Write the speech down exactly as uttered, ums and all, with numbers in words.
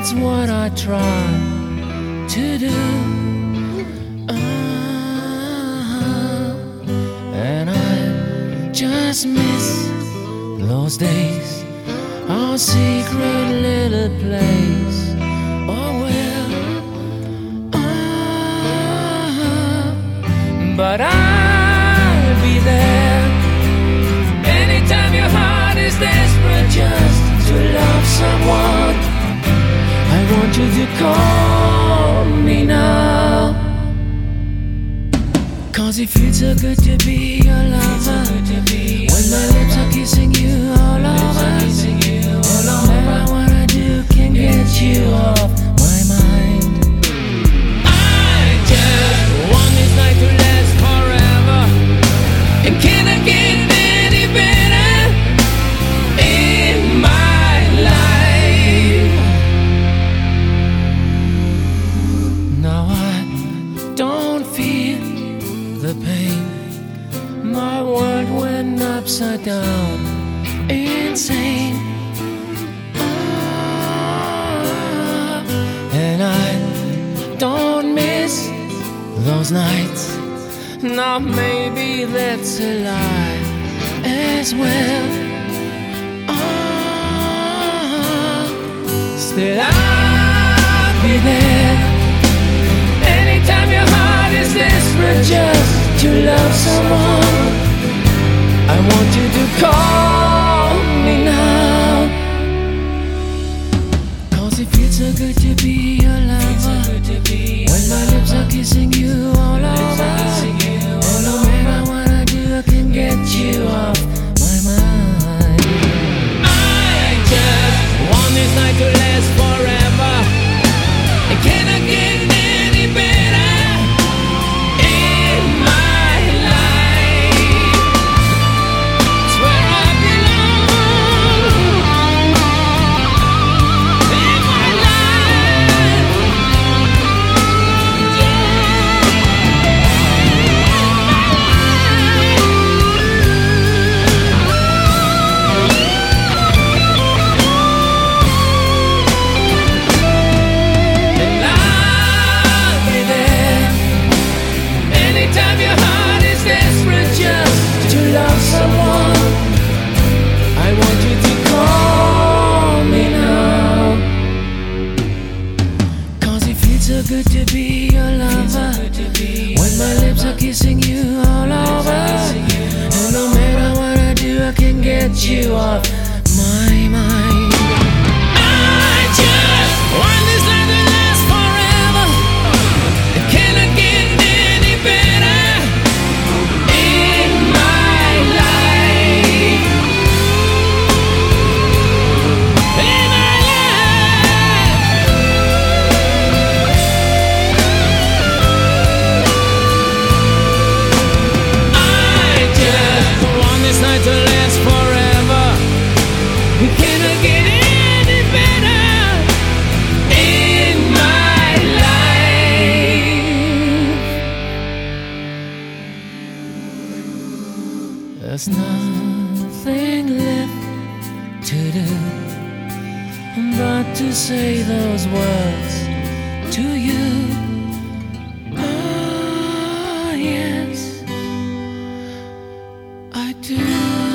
that's what I try to do. Uh-huh. And I just miss those days, our secret little place. Oh well, uh-huh. But I'll be there anytime your heart is desperate just to love someone. I want you to call me now, 'cause it feels so good to be your lover. When my lips are kissing you all over, and no matter what I do can get you off my mind. I just want this night to last forever. It cannot get any better in my life. Now I don't feel the pain. My world went upside down, insane. Ah, and I don't miss those nights. Now maybe that's a lie as well. Ah, still I'll be there anytime your heart is desperate just to love someone. I want you to call me now, 'cause it feels so good to be your lover. When my lips are kissing you all over, and no matter what I do I can get you off my mind. I just want this night to last forever. It cannot get any better in my life. It's where I belong in my life. And I'll be there anytime your heart is desperate just to love someone. I want you to call me now, 'cause it feels so good to be your lover. When my lips are kissing you all over, and no matter what I do I can get you off my mind. I just want this night to last forever. It cannot get any better in my life. In my life. I just want this night to last forever. We cannot get any better in my life. There's nothing left to do but to say those words to you. Ah, yes, I do.